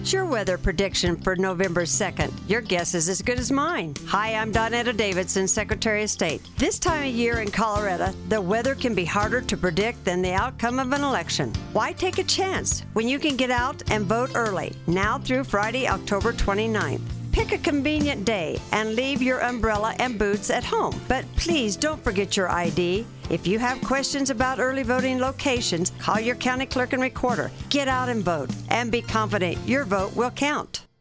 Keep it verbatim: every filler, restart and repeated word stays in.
What's your weather prediction for November second? Your guess is as good as mine. Hi, I'm Donetta Davidson, Secretary of State. This time of year in Colorado, the weather can be harder to predict than the outcome of an election. Why take a chance when you can get out and vote early, now through Friday, October twenty-ninth? Pick a convenient day and leave your umbrella and boots at home. But please don't forget your I D. If you have questions about early voting locations, call your county clerk and recorder. Get out and vote, and be confident your vote will count.